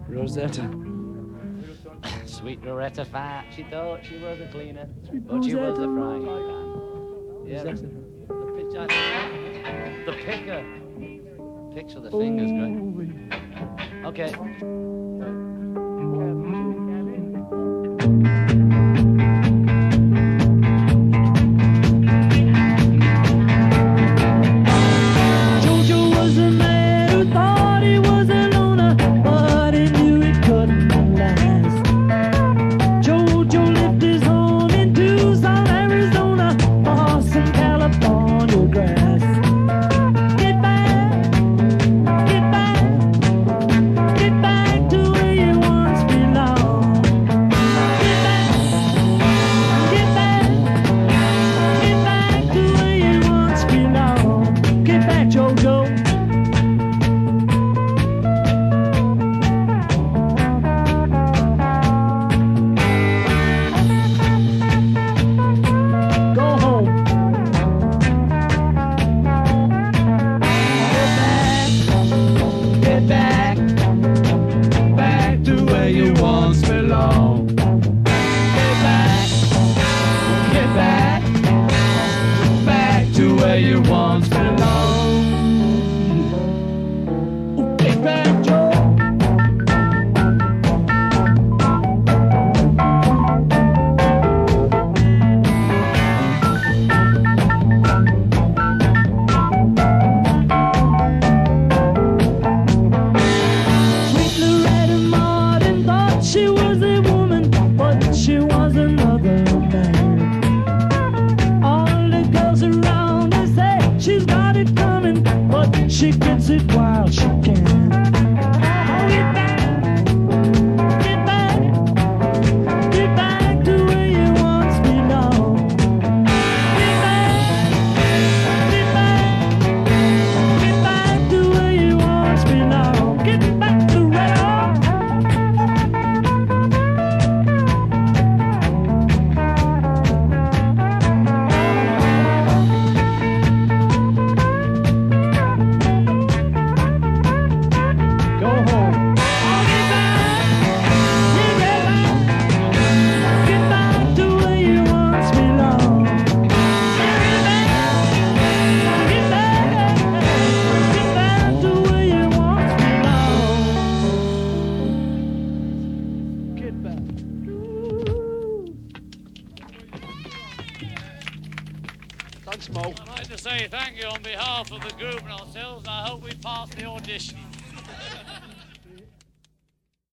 Rosetta. Sweet Loretta Fat, she thought she was a cleaner, but she was a frying pan. Yeah, Rosetta. the picker. Picks with the fingers, great. Okay. Jojo was a man who thought he was a loner, but he knew it couldn't last. Jojo lived his home in Tucson, Arizona, or some California grass. Get back, get back, get back to where you once belonged. Get back, get back, get back to where you once belonged. Get back, Jojo. Go home. Get back, back to where you once belonged. Get back, back to where you once belonged. Get back, Joe. Sweet Loretta Martin thought she was a woman, but she was another man. All the girls around her say she's got it coming, but she gets it while she can. Get back, get back, get back to where you once belonged. Get back, get back, get back to where you once belonged. Get back to Red Hawk. Go home. Get back, get back to where you once belonged. Get back, get back to where you once belonged. Get back. Thanks, Mo. I'd like to say thank you on behalf of the group and ourselves, and I hope we pass the audition.